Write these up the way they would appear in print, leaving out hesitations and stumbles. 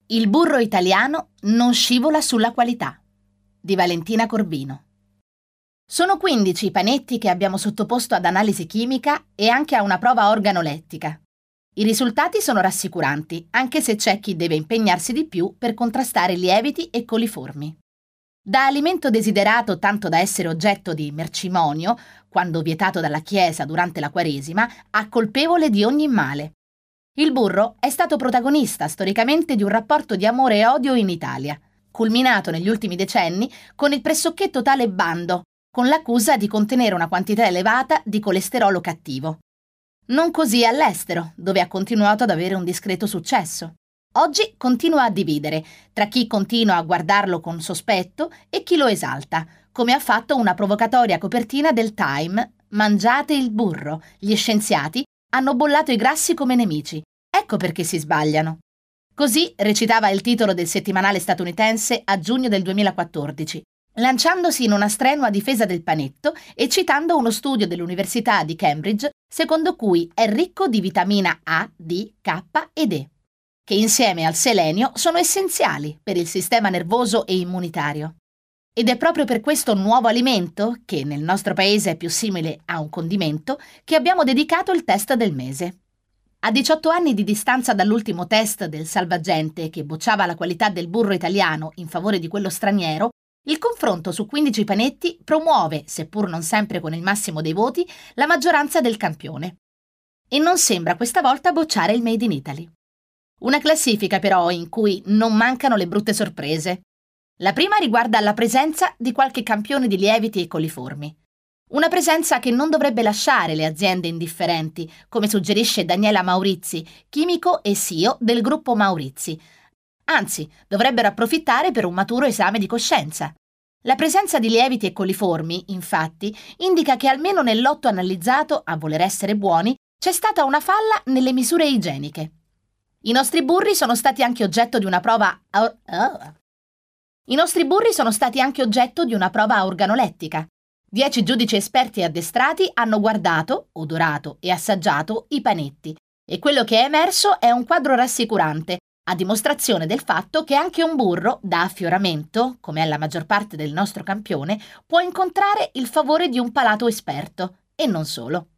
Il burro italiano non scivola sulla qualità, di Valentina Corbino. Sono 15 i panetti che abbiamo sottoposto ad analisi chimica e anche a una prova organolettica. I risultati sono rassicuranti, anche se c'è chi deve impegnarsi di più per contrastare lieviti e coliformi. Da alimento desiderato tanto da essere oggetto di mercimonio, quando vietato dalla Chiesa durante la Quaresima, a colpevole di ogni male. Il burro è stato protagonista storicamente di un rapporto di amore e odio in Italia, culminato negli ultimi decenni con il pressoché totale bando, con l'accusa di contenere una quantità elevata di colesterolo cattivo. Non così all'estero, dove ha continuato ad avere un discreto successo. Oggi continua a dividere tra chi continua a guardarlo con sospetto e chi lo esalta, come ha fatto una provocatoria copertina del Time: "Mangiate il burro, gli scienziati hanno bollato i grassi come nemici. Ecco perché si sbagliano". Così recitava il titolo del settimanale statunitense a giugno del 2014, lanciandosi in una strenua difesa del panetto e citando uno studio dell'Università di Cambridge secondo cui è ricco di vitamina A, D, K ed E, che insieme al selenio sono essenziali per il sistema nervoso e immunitario. Ed è proprio per questo nuovo alimento, che nel nostro paese è più simile a un condimento, che abbiamo dedicato il test del mese. A 18 anni di distanza dall'ultimo test del Salvagente, che bocciava la qualità del burro italiano in favore di quello straniero, il confronto su 15 panetti promuove, seppur non sempre con il massimo dei voti, la maggioranza del campione. E non sembra questa volta bocciare il Made in Italy. Una classifica però in cui non mancano le brutte sorprese. La prima riguarda la presenza di qualche campione di lieviti e coliformi. Una presenza che non dovrebbe lasciare le aziende indifferenti, come suggerisce Daniela Maurizi, chimico e CEO del gruppo Maurizi. Anzi, dovrebbero approfittare per un maturo esame di coscienza. La presenza di lieviti e coliformi, infatti, indica che almeno nel lotto analizzato, a voler essere buoni, c'è stata una falla nelle misure igieniche. I nostri burri sono stati anche oggetto di una prova organolettica. 10 giudici esperti e addestrati hanno guardato, odorato e assaggiato i panetti e quello che è emerso è un quadro rassicurante, a dimostrazione del fatto che anche un burro da affioramento, come è la maggior parte del nostro campione, può incontrare il favore di un palato esperto, e non solo.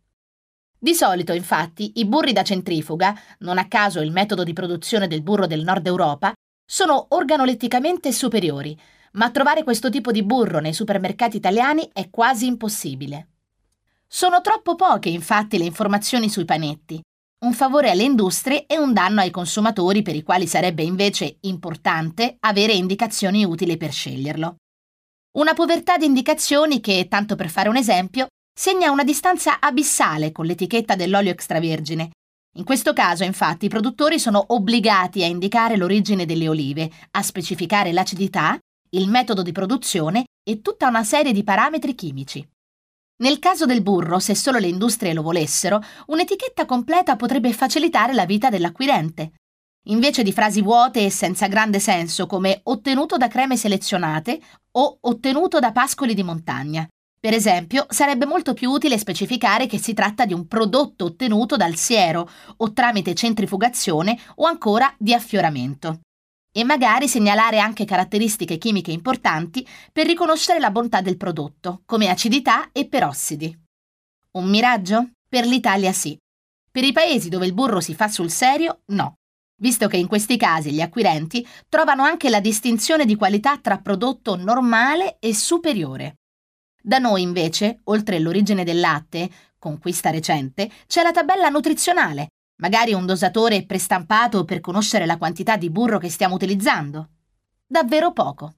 Di solito, infatti, i burri da centrifuga, non a caso il metodo di produzione del burro del Nord Europa, sono organoletticamente superiori, ma trovare questo tipo di burro nei supermercati italiani è quasi impossibile. Sono troppo poche, infatti, le informazioni sui panetti. Un favore alle industrie e un danno ai consumatori per i quali sarebbe invece importante avere indicazioni utili per sceglierlo. Una povertà di indicazioni che, tanto per fare un esempio, segna una distanza abissale con l'etichetta dell'olio extravergine. In questo caso, infatti, i produttori sono obbligati a indicare l'origine delle olive, a specificare l'acidità, il metodo di produzione e tutta una serie di parametri chimici. Nel caso del burro, se solo le industrie lo volessero, un'etichetta completa potrebbe facilitare la vita dell'acquirente. Invece di frasi vuote e senza grande senso come "ottenuto da creme selezionate" o "ottenuto da pascoli di montagna". Per esempio, sarebbe molto più utile specificare che si tratta di un prodotto ottenuto dal siero o tramite centrifugazione o ancora di affioramento. E magari segnalare anche caratteristiche chimiche importanti per riconoscere la bontà del prodotto, come acidità e perossidi. Un miraggio? Per l'Italia sì. Per i paesi dove il burro si fa sul serio, no, visto che in questi casi gli acquirenti trovano anche la distinzione di qualità tra prodotto normale e superiore. Da noi, invece, oltre all'origine del latte, conquista recente, c'è la tabella nutrizionale, magari un dosatore prestampato per conoscere la quantità di burro che stiamo utilizzando. Davvero poco.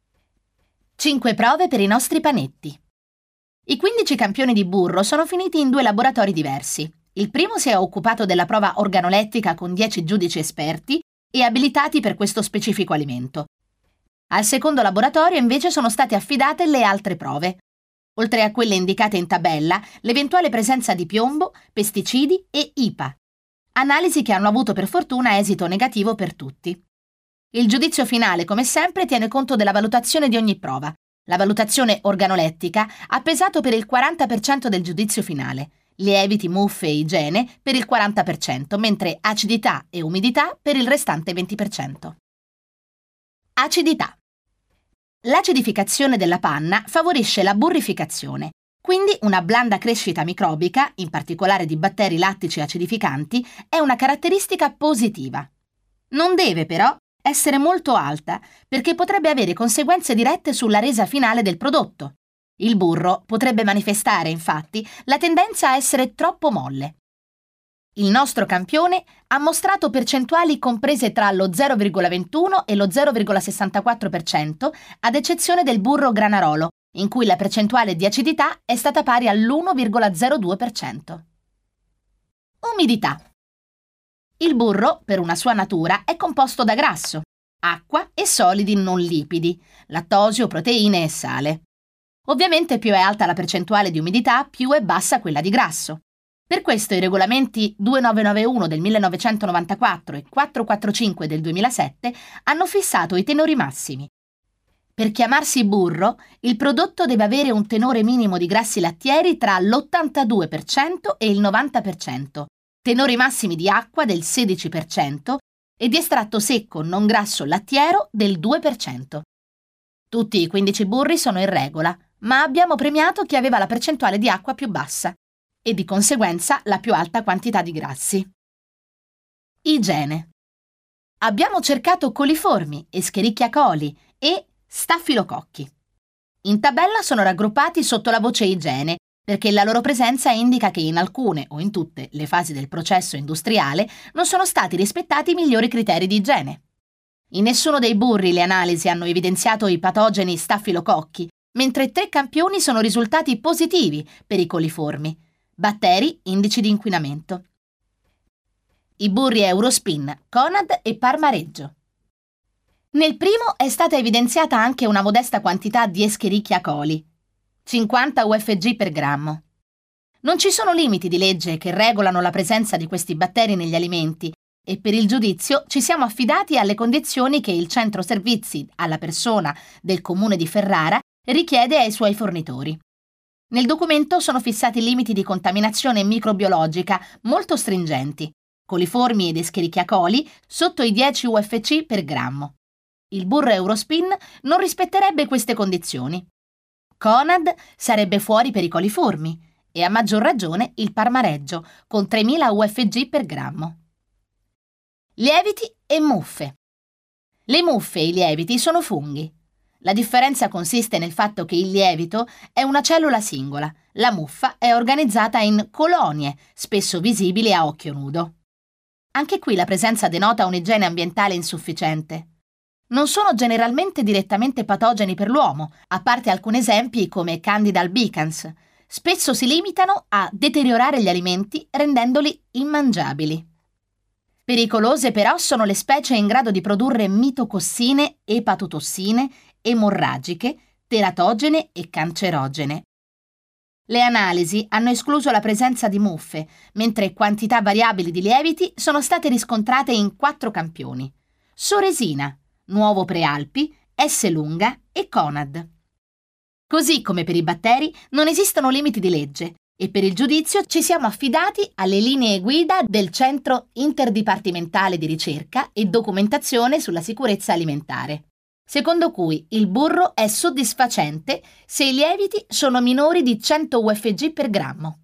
5 prove per i nostri panetti. I 15 campioni di burro sono finiti in 2 laboratori diversi. Il primo si è occupato della prova organolettica con 10 giudici esperti e abilitati per questo specifico alimento. Al secondo laboratorio invece sono state affidate le altre prove. Oltre a quelle indicate in tabella, l'eventuale presenza di piombo, pesticidi e IPA. Analisi che hanno avuto per fortuna esito negativo per tutti. Il giudizio finale, come sempre, tiene conto della valutazione di ogni prova. La valutazione organolettica ha pesato per il 40% del giudizio finale, lieviti, muffe e igiene per il 40%, mentre acidità e umidità per il restante 20%. Acidità. L'acidificazione della panna favorisce la burrificazione, quindi una blanda crescita microbica, in particolare di batteri lattici acidificanti, è una caratteristica positiva. Non deve però essere molto alta, perché potrebbe avere conseguenze dirette sulla resa finale del prodotto. Il burro potrebbe manifestare, infatti, la tendenza a essere troppo molle. Il nostro campione ha mostrato percentuali comprese tra lo 0,21 e lo 0,64%, ad eccezione del burro Granarolo, in cui la percentuale di acidità è stata pari all'1,02%. Umidità. Il burro, per una sua natura, è composto da grasso, acqua e solidi non lipidi, lattosio, proteine e sale. Ovviamente più è alta la percentuale di umidità, più è bassa quella di grasso. Per questo i regolamenti 2991 del 1994 e 445 del 2007 hanno fissato i tenori massimi. Per chiamarsi burro, il prodotto deve avere un tenore minimo di grassi lattieri tra l'82% e il 90%, tenori massimi di acqua del 16% e di estratto secco non grasso lattiero del 2%. Tutti i 15 burri sono in regola, ma abbiamo premiato chi aveva la percentuale di acqua più bassa e di conseguenza la più alta quantità di grassi. Igiene. Abbiamo cercato coliformi, Escherichia coli e Staffilococchi. In tabella sono raggruppati sotto la voce igiene, perché la loro presenza indica che in alcune o in tutte le fasi del processo industriale non sono stati rispettati i migliori criteri di igiene. In nessuno dei burri le analisi hanno evidenziato i patogeni Staffilococchi, mentre 3 campioni sono risultati positivi per i coliformi, batteri indici di inquinamento. I burri Eurospin, Conad e Parmareggio. Nel primo è stata evidenziata anche una modesta quantità di Escherichia coli, 50 UFG per grammo. Non ci sono limiti di legge che regolano la presenza di questi batteri negli alimenti e per il giudizio ci siamo affidati alle condizioni che il centro servizi alla persona del comune di Ferrara richiede ai suoi fornitori. Nel documento sono fissati limiti di contaminazione microbiologica molto stringenti, coliformi ed Escherichia coli sotto i 10 UFC per grammo. Il burro Eurospin non rispetterebbe queste condizioni. Conad sarebbe fuori per i coliformi e a maggior ragione il Parmareggio con 3000 UFG per grammo. Lieviti e muffe. Le muffe e i lieviti sono funghi. La differenza consiste nel fatto che il lievito è una cellula singola, la muffa è organizzata in colonie, spesso visibili a occhio nudo. Anche qui la presenza denota un'igiene ambientale insufficiente. Non sono generalmente direttamente patogeni per l'uomo, a parte alcuni esempi come Candida albicans. Spesso si limitano a deteriorare gli alimenti rendendoli immangiabili. Pericolose però sono le specie in grado di produrre mitocossine, epatotossine, emorragiche, teratogene e cancerogene. Le analisi hanno escluso la presenza di muffe, mentre quantità variabili di lieviti sono state riscontrate in 4 campioni: Soresina, Nuovo Prealpi, S. lunga e Conad. Così come per i batteri non esistono limiti di legge e per il giudizio ci siamo affidati alle linee guida del Centro Interdipartimentale di Ricerca e Documentazione sulla Sicurezza Alimentare, secondo cui il burro è soddisfacente se i lieviti sono minori di 100 UFG per grammo.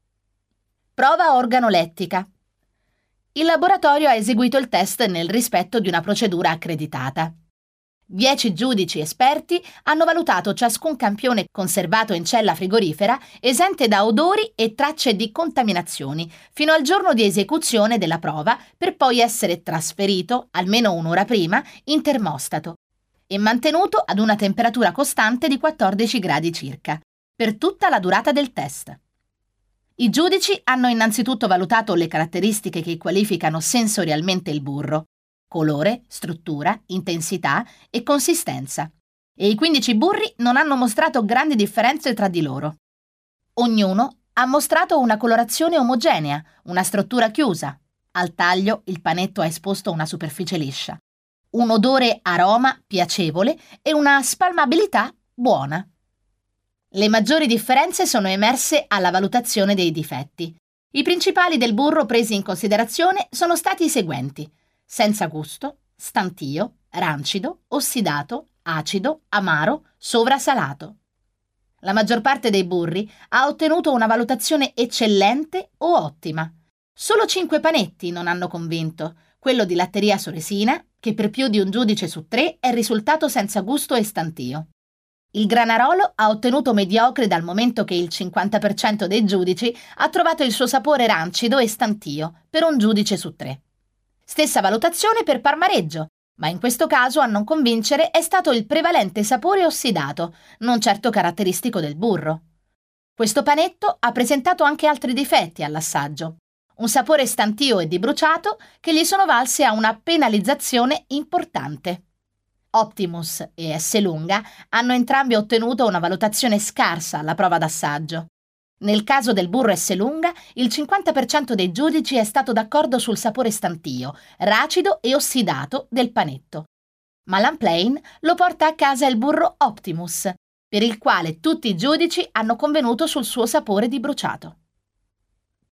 Prova organolettica. Il laboratorio ha eseguito il test nel rispetto di una procedura accreditata. 10 giudici esperti hanno valutato ciascun campione conservato in cella frigorifera esente da odori e tracce di contaminazioni fino al giorno di esecuzione della prova, per poi essere trasferito, almeno un'ora prima, in termostato e mantenuto ad una temperatura costante di 14 gradi circa, per tutta la durata del test. I giudici hanno innanzitutto valutato le caratteristiche che qualificano sensorialmente il burro: colore, struttura, intensità e consistenza. E i 15 burri non hanno mostrato grandi differenze tra di loro. Ognuno ha mostrato una colorazione omogenea, una struttura chiusa. Al taglio il panetto ha esposto una superficie liscia, un odore aroma piacevole e una spalmabilità buona. Le maggiori differenze sono emerse alla valutazione dei difetti. I principali del burro presi in considerazione sono stati i seguenti: senza gusto, stantio, rancido, ossidato, acido, amaro, sovrasalato. La maggior parte dei burri ha ottenuto una valutazione eccellente o ottima. Solo 5 panetti non hanno convinto, quello di Latteria Soresina, che per più di un giudice su 3 è risultato senza gusto e stantio. Il Granarolo ha ottenuto mediocre dal momento che il 50% dei giudici ha trovato il suo sapore rancido e stantio, per un giudice su 3. Stessa valutazione per Parmareggio, ma in questo caso a non convincere è stato il prevalente sapore ossidato, non certo caratteristico del burro. Questo panetto ha presentato anche altri difetti all'assaggio. Un sapore stantio e di bruciato che gli sono valse a una penalizzazione importante. Optimus e Esselunga hanno entrambi ottenuto una valutazione scarsa alla prova d'assaggio. Nel caso del burro Esselunga, il 50% dei giudici è stato d'accordo sul sapore stantio, racido e ossidato del panetto. Ma Lamplain lo porta a casa il burro Optimus, per il quale tutti i giudici hanno convenuto sul suo sapore di bruciato.